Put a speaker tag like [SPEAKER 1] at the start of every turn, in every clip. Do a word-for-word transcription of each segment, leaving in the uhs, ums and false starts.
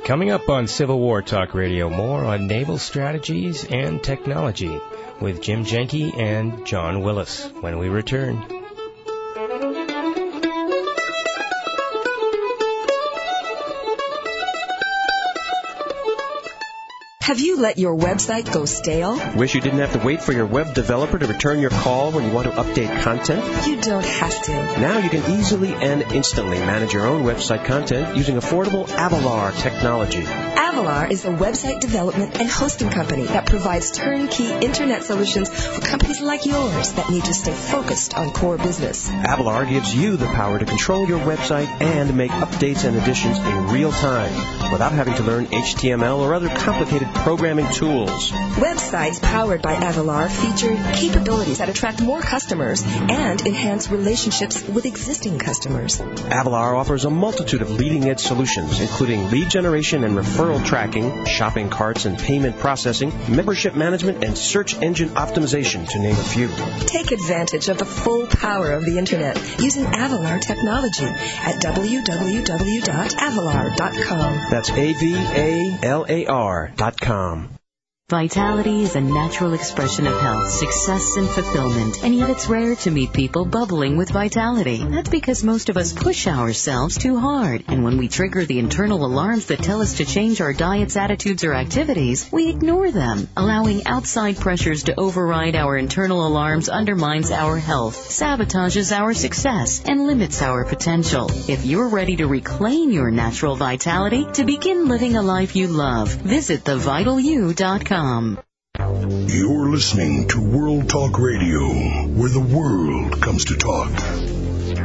[SPEAKER 1] Coming up on Civil War Talk Radio, more on naval strategies and technology with Jim Jenke and John Willis when we return.
[SPEAKER 2] Have you let your website go stale?
[SPEAKER 3] Wish you didn't have to wait for your web developer to return your call when you want to update content?
[SPEAKER 2] You don't have to.
[SPEAKER 3] Now you can easily and instantly manage your own website content using affordable Avalar technology.
[SPEAKER 2] Avalar is a website development and hosting company that provides turnkey internet solutions for companies like yours that need to stay focused on core business.
[SPEAKER 3] Avalar gives you the power to control your website and make updates and additions in real time without having to learn H T M L or other complicated programming tools.
[SPEAKER 2] Websites powered by Avalar feature capabilities that attract more customers and enhance relationships with existing customers.
[SPEAKER 3] Avalar offers a multitude of leading-edge solutions, including lead generation and referral tracking, shopping carts and payment processing, membership management, and search engine optimization, to name a few.
[SPEAKER 2] Take advantage of the full power of the Internet using Avalar technology at w w w dot avalar dot com.
[SPEAKER 3] That's A V A L A R dot com.
[SPEAKER 4] Vitality is a natural expression of health, success, and fulfillment, and yet it's rare to meet people bubbling with vitality. That's because most of us push ourselves too hard, and when we trigger the internal alarms that tell us to change our diets, attitudes, or activities, we ignore them. Allowing outside pressures to override our internal alarms undermines our health, sabotages our success, and limits our potential. If you're ready to reclaim your natural vitality, to begin living a life you love, visit the vital you dot com.
[SPEAKER 5] You're listening to World Talk Radio, where the world comes to talk.
[SPEAKER 6] This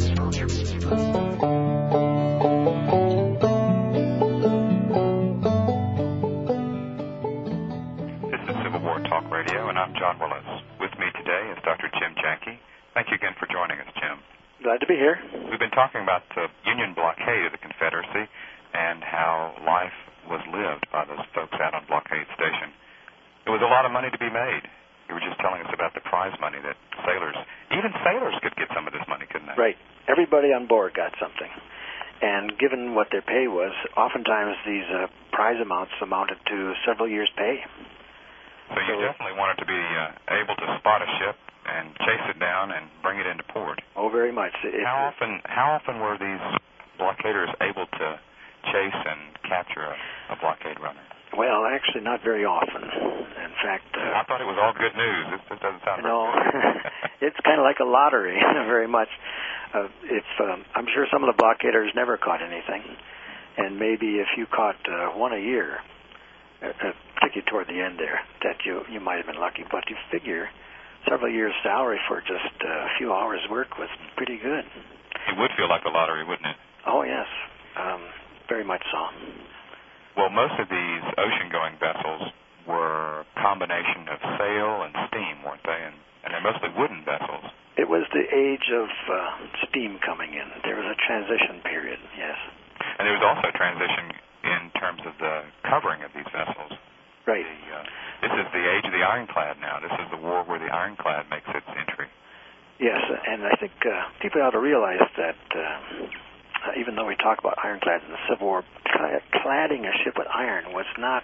[SPEAKER 6] is Civil War Talk Radio, and I'm John Willis. With me today is Doctor Jim Jenke. Thank you again for joining us, Jim.
[SPEAKER 7] Glad to be here.
[SPEAKER 6] We've been talking about the Union blockade of the Confederacy and how life was lived by those folks out on Blockade Station. It was a lot of money to be made. You were just telling us about the prize money that sailors, even sailors could get some of this money, couldn't they?
[SPEAKER 7] Right. Everybody on board got something. And given what their pay was, oftentimes these uh, prize amounts amounted to several years' pay.
[SPEAKER 6] So you so, definitely wanted to be uh, able to spot a ship and chase it down and bring it into port.
[SPEAKER 7] Oh, very much. It,
[SPEAKER 6] how often How often were these blockaders able to chase and capture a, a blockade runner?
[SPEAKER 7] Well, actually, not very often. In fact, uh,
[SPEAKER 6] I thought it was all good news. This, this doesn't sound
[SPEAKER 7] no,
[SPEAKER 6] very good.
[SPEAKER 7] It's kind of like a lottery, very much. Uh, if um, I'm sure some of the blockaders never caught anything, and maybe if you caught uh, one a year, uh, particularly toward the end there, that you you might have been lucky. But you figure several years' salary for just uh, a few hours' work was pretty good.
[SPEAKER 6] It would feel like a lottery, wouldn't it?
[SPEAKER 7] Oh yes, um, very much so.
[SPEAKER 6] Well, most of these ocean-going vessels were a combination of sail and steam, weren't they? And, and they're mostly wooden vessels.
[SPEAKER 7] It was the age of uh, steam coming in. There was a transition period, yes.
[SPEAKER 6] And there was also a transition in terms of the covering of these vessels.
[SPEAKER 7] Right.
[SPEAKER 6] The, uh, this is the age of the ironclad now. This is the war where the ironclad makes its entry.
[SPEAKER 7] Yes, and I think uh, people ought to realize that uh, Uh, even though we talk about ironclads in the Civil War, cladding a ship with iron was not,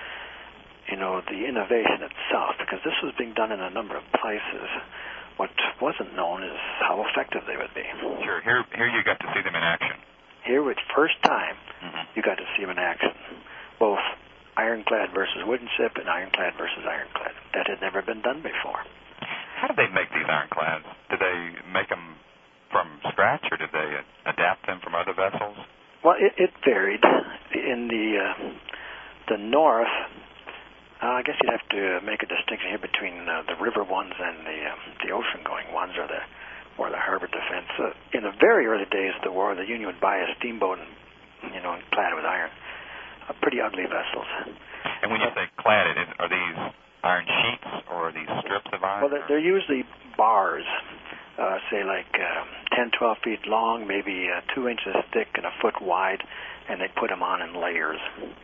[SPEAKER 7] you know, the innovation itself, because this was being done in a number of places. What wasn't known is how effective they would be.
[SPEAKER 6] Sure. Here, here you got to see them in action.
[SPEAKER 7] Here, with first time,
[SPEAKER 6] mm-hmm.
[SPEAKER 7] you got to see them in action. Both ironclad versus wooden ship and ironclad versus ironclad. That had never been done before.
[SPEAKER 6] How did they make these ironclads? Did they make them from scratch, or did they adapt them from other vessels?
[SPEAKER 7] Well, it, it varied. In the uh, the north, uh, I guess you'd have to make a distinction here between uh, the river ones and the uh, the ocean-going ones, or the or the harbor defense. Uh, in the very early days of the war, the Union would buy a steamboat, and, you know, clad with iron. Uh, pretty ugly vessels.
[SPEAKER 6] And when you say cladded, are these iron sheets or are these strips of iron?
[SPEAKER 7] Well, they're, they're usually bars. Uh, say like um, ten, twelve feet long, maybe uh, two inches thick and a foot wide, and they put them on in layers.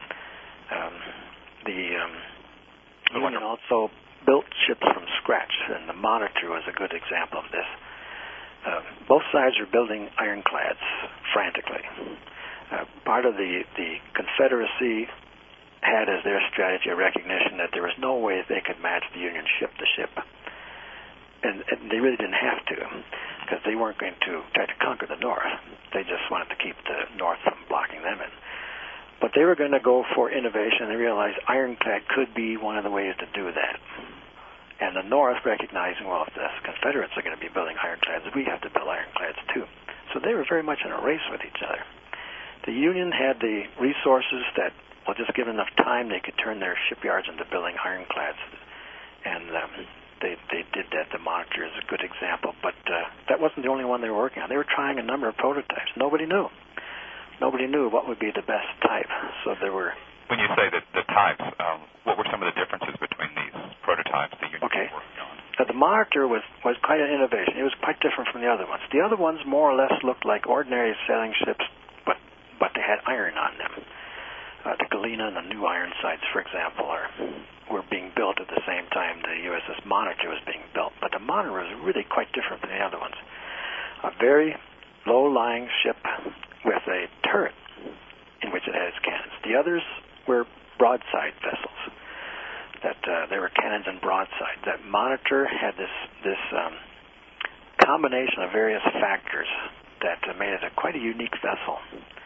[SPEAKER 7] Um, the um, Union also built ships from scratch, and the Monitor was a good example of this. Uh, both sides were building ironclads frantically. Uh, part of the, the Confederacy had as their strategy a recognition that there was no way they could match the Union ship to ship. And, and they really didn't have to, because they weren't going to try to conquer the North. They just wanted to keep the North from blocking them in. But they were going to go for innovation. They realized ironclad could be one of the ways to do that. And the North, recognizing, well, if the Confederates are going to be building ironclads, we have to build ironclads too. So they were very much in a race with each other. The Union had the resources that, well, just given enough time, they could turn their shipyards into building ironclads. And um, they they did that. The Monitor is a good example. But uh, that wasn't the only one they were working on. They were trying a number of prototypes. Nobody knew. Nobody knew what would be the best type. So there were...
[SPEAKER 6] When you say that the types, um, what were some of the differences between these prototypes that you
[SPEAKER 7] okay.
[SPEAKER 6] were working on?
[SPEAKER 7] Uh, the Monitor was, was quite an innovation. It was quite different from the other ones. The other ones more or less looked like ordinary sailing ships, but, but they had iron on them. Uh, the Galena and the new Ironsides, for example, are, were being built at the same time the U S S Monitor was being built. But the Monitor was really quite different from the other ones. A very low-lying ship with a turret in which it had its cannons. The others were broadside vessels. That uh, they were cannons and broadside. That Monitor had this this um, combination of various factors that uh, made it a quite a unique vessel.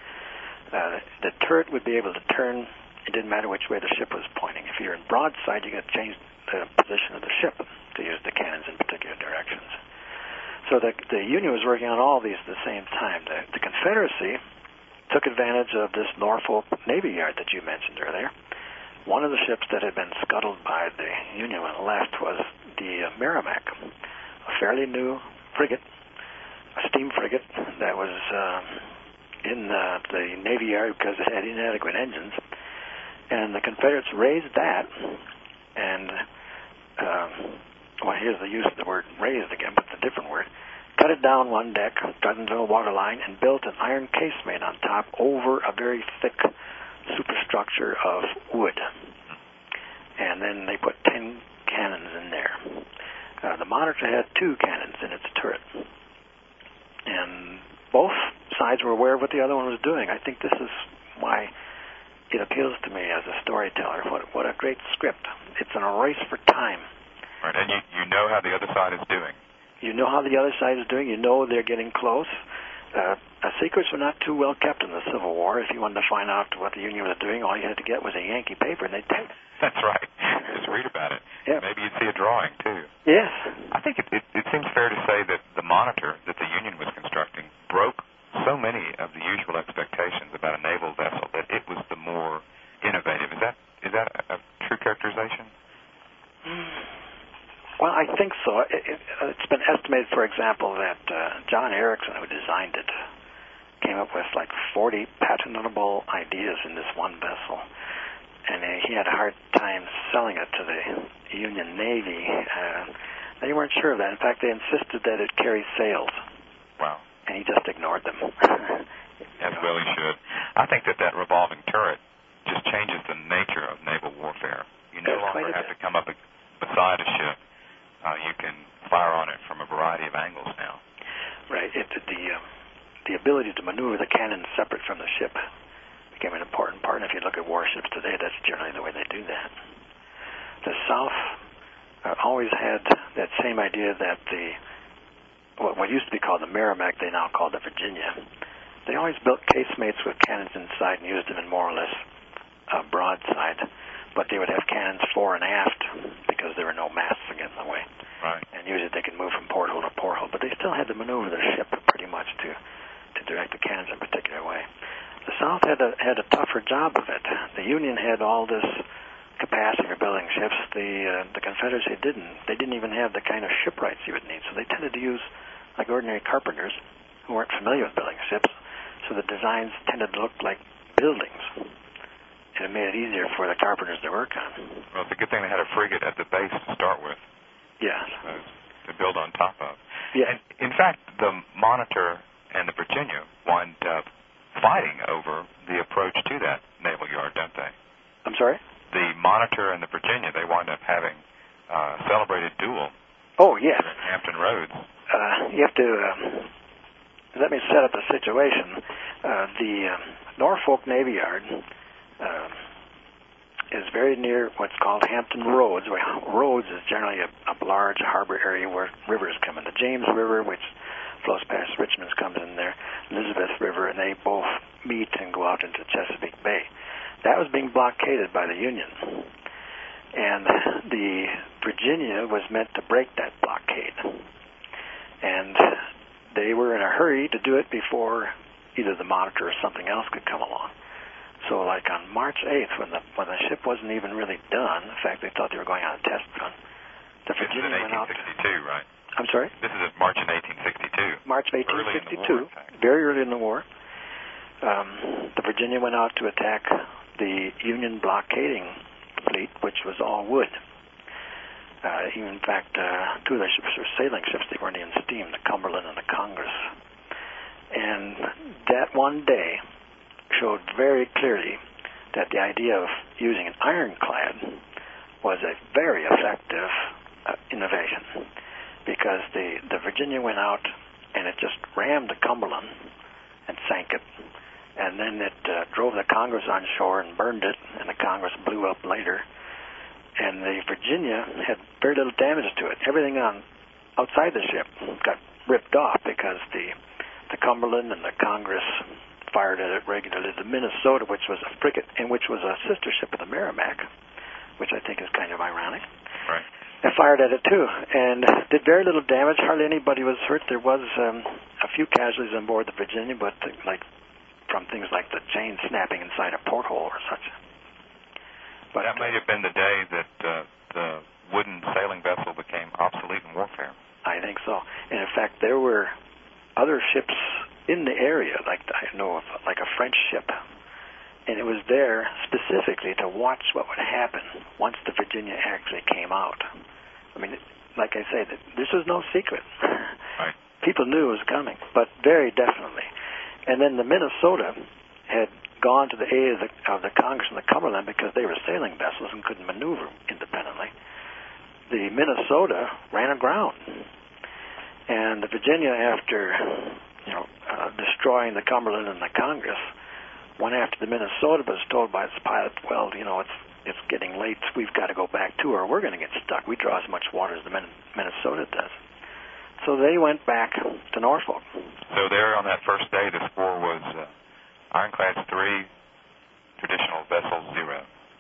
[SPEAKER 7] Uh, the turret would be able to turn. It didn't matter which way the ship was pointing. If you're in broadside, you could change the position of the ship to use the cannons in particular directions. So the, the Union was working on all these at the same time. The, the Confederacy took advantage of this Norfolk Navy Yard that you mentioned earlier. One of the ships that had been scuttled by the Union when it left was the uh, Merrimack, a fairly new frigate, a steam frigate that was uh, in uh, the Navy Yard because it had inadequate engines. And the Confederates raised that, and, uh, well, here's the use of the word raised again, but it's a different word, cut it down one deck, cut into a waterline, and built an iron casemate on top over a very thick superstructure of wood. And then they put ten cannons in there. Uh, the Monitor had two cannons in its turret. And both sides were aware of what the other one was doing. I think this is why it appeals to me as a storyteller. What, what a great script. It's in a race for time.
[SPEAKER 6] Right, and you, you know how the other side is doing.
[SPEAKER 7] You know how the other side is doing. You know they're getting close. Uh, uh, secrets were not too well kept in the Civil War. If you wanted to find out what the Union was doing, all you had to get was a Yankee paper, and they'd tell you.
[SPEAKER 6] That's right. Just read about it.
[SPEAKER 7] Yeah.
[SPEAKER 6] Maybe you'd see a drawing, too.
[SPEAKER 7] Yes.
[SPEAKER 6] I think it, it, it seems fair to say that the Monitor that the Union was constructing broke so many of the usual expectations about a naval vessel that it was the more innovative. Is that is that a, a true characterization?
[SPEAKER 7] Well, I think so. It, it, it's been estimated, for example, that uh, John Erickson, who designed it, came up with like forty patentable ideas in this one vessel. And uh, he had a hard time selling it to the Union Navy. Uh, they weren't sure of that. In fact, they insisted that it carry sails.
[SPEAKER 6] Wow.
[SPEAKER 7] And he just ignored them.
[SPEAKER 6] As well he should. I think that that revolving turret just changes the nature of naval warfare. You no
[SPEAKER 7] There's
[SPEAKER 6] longer have to come up beside a ship. Uh, you can fire on it from a variety of angles now.
[SPEAKER 7] Right. It, the uh, the ability to maneuver the cannons separate from the ship became an important part. And if you look at warships today, that's generally the way they do that. The South uh, always had that same idea that the what, what used to be called the Merrimack, they now call the Virginia. They always built casemates with cannons inside and used them in more or less uh, broadside. But they would have cannons fore and aft because there were no masts to get in the way.
[SPEAKER 6] Right.
[SPEAKER 7] And usually they could move from porthole to porthole, but they still had to maneuver the ship pretty much to, to direct the cannons in a particular way. The South had a, had a tougher job of it. The Union had all this capacity for building ships. The uh, the Confederacy didn't. They didn't even have the kind of shipwrights you would need, so they tended to use like ordinary carpenters who weren't familiar with building ships, so the designs tended to look like buildings. And it made it easier for the carpenters to work on.
[SPEAKER 6] Well, it's a good thing they had a frigate at the base to start with.
[SPEAKER 7] Yes.
[SPEAKER 6] Uh, to build on top of.
[SPEAKER 7] Yeah.
[SPEAKER 6] And in fact, the Monitor and the Virginia wind up fighting over the approach to that naval yard, don't they?
[SPEAKER 7] I'm sorry?
[SPEAKER 6] The Monitor and the Virginia, they wind up having a uh, celebrated duel.
[SPEAKER 7] Oh, yes.
[SPEAKER 6] At Hampton Roads.
[SPEAKER 7] Uh, you have to... Um, let me set up the situation. Uh, the... Um, Norfolk Navy Yard uh, is very near what's called Hampton Roads. Roads is generally a, a large harbor area where rivers come in. The James River, which flows past Richmond, comes in there, Elizabeth River, and they both meet and go out into Chesapeake Bay. That was being blockaded by the Union. And the Virginia was meant to break that blockade. And they were in a hurry to do it before either the Monitor or something else could come along. So like on March eighth, when the when the ship wasn't even really done, in fact, they thought they were going on a test run, the
[SPEAKER 6] this
[SPEAKER 7] Virginia
[SPEAKER 6] is in
[SPEAKER 7] went out.
[SPEAKER 6] eighteen sixty-two, right?
[SPEAKER 7] I'm sorry?
[SPEAKER 6] This is in March in eighteen sixty-two.
[SPEAKER 7] March of eighteen sixty-two,
[SPEAKER 6] early in the war,
[SPEAKER 7] very early in the war. Um, the Virginia went out to attack the Union blockading fleet, which was all wood. Uh, even, in fact, uh, two of the ships were sailing ships. They weren't even steam, the Cumberland and the Congress. And that one day showed very clearly that the idea of using an ironclad was a very effective uh, innovation, because the, the Virginia went out and it just rammed the Cumberland and sank it. And then it uh, drove the Congress on shore and burned it, and the Congress blew up later. And the Virginia had very little damage to it. Everything on outside the ship got ripped off because the the Cumberland and the Congress fired at it regularly. The Minnesota, which was a frigate and which was a sister ship of the Merrimack, which I think is kind of ironic,
[SPEAKER 6] right,
[SPEAKER 7] they fired at it too, and did very little damage. Hardly anybody was hurt. There was um, a few casualties on board the Virginia, but uh, like from things like the chain snapping inside a porthole or such. But
[SPEAKER 6] that may have been the day that uh, the wooden sailing vessel became obsolete in warfare.
[SPEAKER 7] I think so. And in fact, there were other ships in the area, like I know of, like a French ship, and it was there specifically to watch what would happen once the Virginia actually came out. I mean, like I say, this was no secret.
[SPEAKER 6] Right.
[SPEAKER 7] People knew it was coming, but very definitely. And then the Minnesota had gone to the aid of the, of the Congress and the Cumberland because they were sailing vessels and couldn't maneuver independently. The Minnesota ran aground. And the Virginia, after you know uh, destroying the Cumberland and the Congress, went after the Minnesota, but was told by its pilot, well, you know, it's it's getting late. We've got to go back to her. We're going to get stuck. We draw as much water as the Min- Minnesota does. So they went back to Norfolk.
[SPEAKER 6] So there on that first day, the score was uh, ironclads three, traditional vessels zero.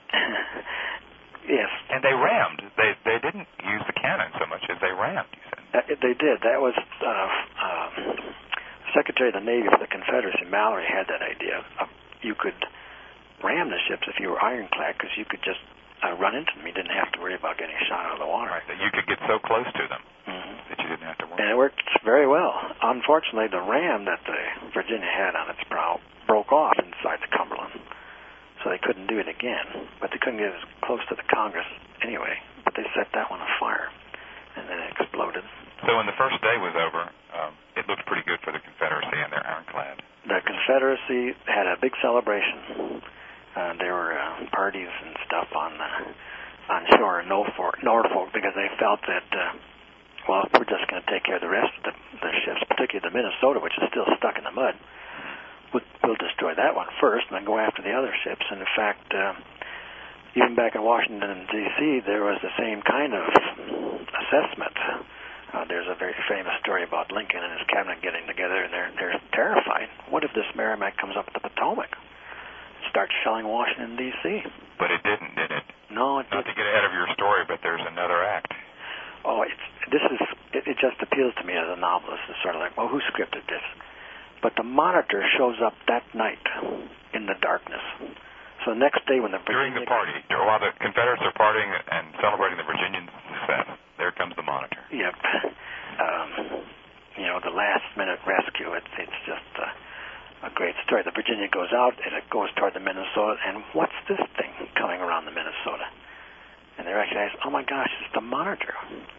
[SPEAKER 7] Yes.
[SPEAKER 6] And they rammed. They they didn't use the cannon so much as they rammed, you said.
[SPEAKER 7] Uh, they did. That was uh, uh, Secretary of the Navy for the Confederacy, Mallory, had that idea. Of, you could ram the ships if you were ironclad because you could just uh, run into them. You didn't have to worry about getting shot out of the water.
[SPEAKER 6] Right, that you could get so close to them
[SPEAKER 7] mm-hmm.
[SPEAKER 6] that you didn't have to worry.
[SPEAKER 7] And it worked very well. Unfortunately, the ram that the Virginia had on its prow broke off inside the Cumberland, so they couldn't do it again. But they couldn't get as close to the Congress anyway. But they set that one afire, and then it exploded.
[SPEAKER 6] So when the first day was over, um, it looked pretty good for the Confederacy and their ironclad.
[SPEAKER 7] The Confederacy had a big celebration. Uh, there were uh, parties and stuff on uh, on shore in Norfolk, Norfolk because they felt that, uh, well, we're just going to take care of the rest of the, the ships, particularly the Minnesota, which is still stuck in the mud. We'll, we'll destroy that one first and then go after the other ships. And in fact, uh, even back in Washington, D C, there was the same kind of assessment. Uh, there's a very famous story about Lincoln and his cabinet getting together, and they're they're terrified. What if this Merrimack comes up the Potomac and starts shelling Washington, D C?
[SPEAKER 6] But it didn't, did it?
[SPEAKER 7] No, it
[SPEAKER 6] Not
[SPEAKER 7] didn't.
[SPEAKER 6] to get ahead of your story, but there's another act.
[SPEAKER 7] Oh, it's this is it, it just appeals to me as a novelist. It's sort of like, well, who scripted this? But the Monitor shows up that night in the darkness. So the next day when the Virginia...
[SPEAKER 6] During the party, while the Confederates are partying and celebrating the Virginian success, there comes the Monitor.
[SPEAKER 7] Yep. Um, you know, the last-minute rescue, it's, it's just uh, a great story. The Virginia goes out, and it goes toward the Minnesota, and what's this thing coming around the Minnesota? And they recognize, oh, my gosh, it's the Monitor.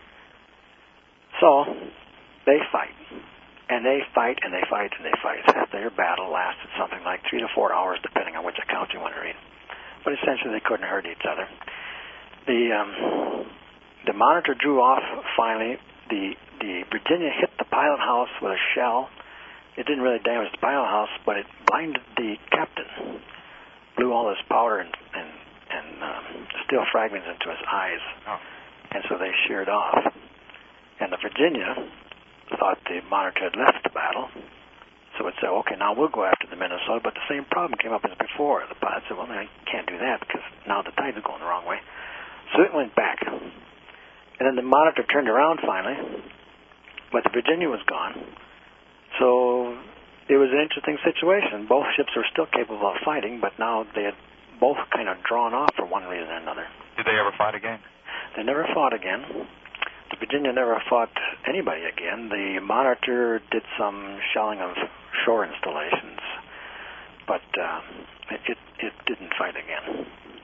[SPEAKER 7] So they fight. And they fight, and they fight, and they fight. Their battle lasted something like three to four hours, depending on which account you want to read. But essentially, they couldn't hurt each other. The um, the Monitor drew off finally. The the Virginia hit the pilot house with a shell, it didn't really damage the pilot house, but it blinded the captain, blew all his powder and and, and um, steel fragments into his eyes,
[SPEAKER 6] oh.
[SPEAKER 7] and so they sheared off. And the Virginia thought the Monitor had left the battle, so it said, okay, now we'll go after the Minnesota, but the same problem came up as before. The pilot said, well, I can't do that because now the tide's going the wrong way. So it went back. And then the Monitor turned around finally, but the Virginia was gone. So it was an interesting situation. Both ships were still capable of fighting, but now they had both kind of drawn off for one reason or another.
[SPEAKER 6] Did they ever fight again?
[SPEAKER 7] They never fought again. The Virginia never fought anybody again. The Monitor did some shelling of shore installations, but uh, it, it, it didn't fight again.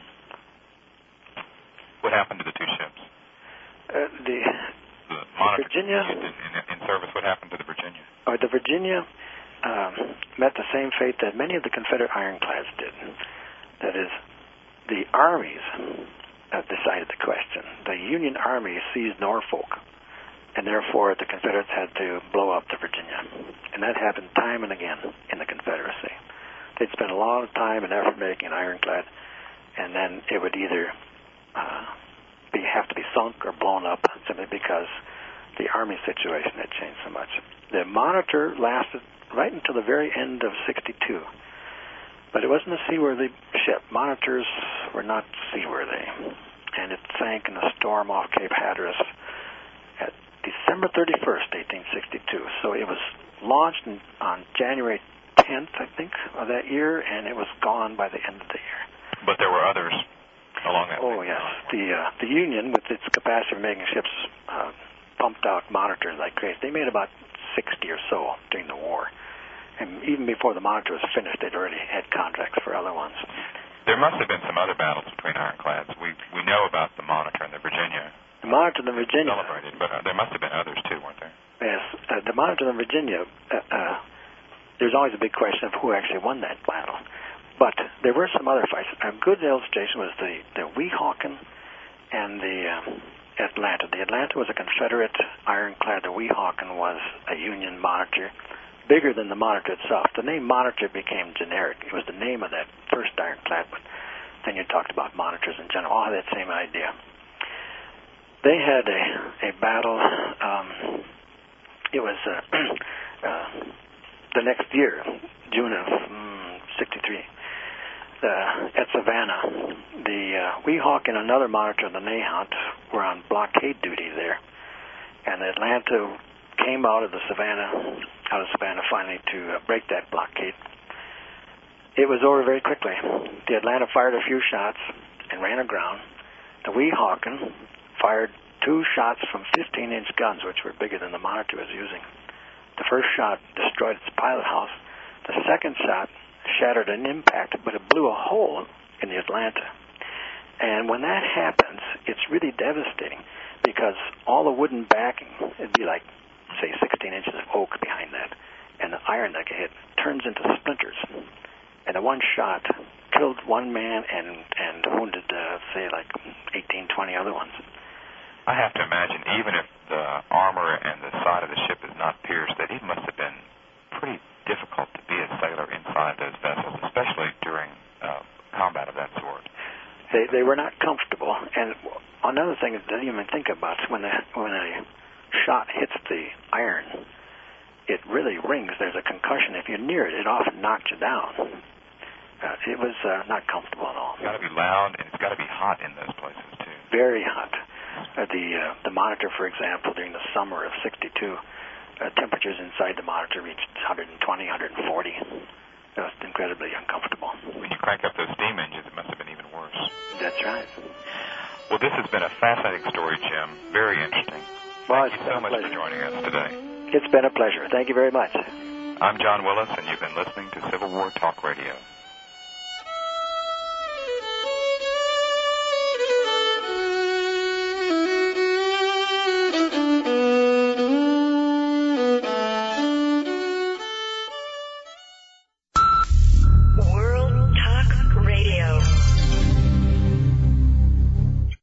[SPEAKER 6] What happened to the two ships?
[SPEAKER 7] Uh, the,
[SPEAKER 6] the Monitor
[SPEAKER 7] Virginia
[SPEAKER 6] in, in, in service. What happened to the Virginia?
[SPEAKER 7] Or the Virginia um, met the same fate that many of the Confederate ironclads did. That is, the armies uh, decided the question. The Union Army seized Norfolk, and therefore the Confederates had to blow up the Virginia. And that happened time and again in the Confederacy. They'd spent a lot of time and effort making an ironclad, and then it would either uh, be have to be sunk or blown up simply because the Army situation had changed so much. The Monitor lasted right until the very end of sixty-two. But it wasn't a seaworthy ship. Monitors were not seaworthy. And it sank in a storm off Cape Hatteras at December thirty-first, eighteen sixty-two. So it was launched in, on January tenth, I think, of that year, and it was gone by the end of the year.
[SPEAKER 6] But there were others along that
[SPEAKER 7] Oh,
[SPEAKER 6] way.
[SPEAKER 7] yes. The, uh, the Union, with its capacity for making ships, uh, pumped out monitors like crazy. They made about sixty or so during the war. And even before the Monitor was finished, they'd already had contracts for other ones.
[SPEAKER 6] There must have been some other battles between ironclads. We we know about the Monitor and the Virginia.
[SPEAKER 7] The Monitor and the Virginia.
[SPEAKER 6] Celebrated, but uh, there must have been others too, weren't there?
[SPEAKER 7] Yes. Uh, the Monitor and the Virginia, uh, uh, there's always a big question of who actually won that battle. But there were some other fights. A good illustration was the, the Weehawken and the um, Atlanta. The Atlanta was a Confederate ironclad. The Weehawken was a Union Monitor, bigger than the Monitor itself. The name Monitor became generic. It was the name of that first ironclad, but then you talked about monitors in general. All had that same idea. They had a, a battle. Um, it was uh, uh, the next year, June of um, sixty-three, uh, at Savannah. The uh, Weehawk and another Monitor, the Nahant, were on blockade duty there, and the Atlanta came out of the Savannah, out of Savannah finally to uh, break that blockade. It was over very quickly. The Atlanta fired a few shots and ran aground. The Weehawken fired two shots from fifteen-inch guns, which were bigger than the Monitor was using. The first shot destroyed its pilot house. The second shot shattered an impact, but it blew a hole in the Atlanta. And when that happens, it's really devastating because all the wooden backing, it'd be like, say, sixteen inches of oak behind that, and the iron that get hit turns into splinters. And the one shot killed one man and, and wounded, uh, say, like eighteen, twenty other ones.
[SPEAKER 6] I have to imagine, even if the armor and the side of the ship is not pierced, that it must have been pretty difficult to be a sailor inside those vessels, especially during uh, combat of that sort.
[SPEAKER 7] They they were not comfortable. And another thing that I didn't even think about is when, the, when a shot hits the iron, it really rings. There's a concussion. If you're near it, it often knocks you down. Uh, it was uh, not comfortable at all.
[SPEAKER 6] It's got to be loud, and it's got to be hot in those places, too.
[SPEAKER 7] Very hot. Uh, the uh, the Monitor, for example, during the summer of sixty-two, uh, temperatures inside the Monitor reached one twenty, one forty. It was incredibly uncomfortable.
[SPEAKER 6] When you crank up those steam engines, it must have been even worse.
[SPEAKER 7] That's right.
[SPEAKER 6] Well, this has been a fascinating story, Jim. Very interesting.
[SPEAKER 7] Well,
[SPEAKER 6] Thank you so much for joining us today.
[SPEAKER 7] It's been a pleasure. Thank you very much.
[SPEAKER 6] I'm John Willis, and you've been listening to Civil War Talk Radio.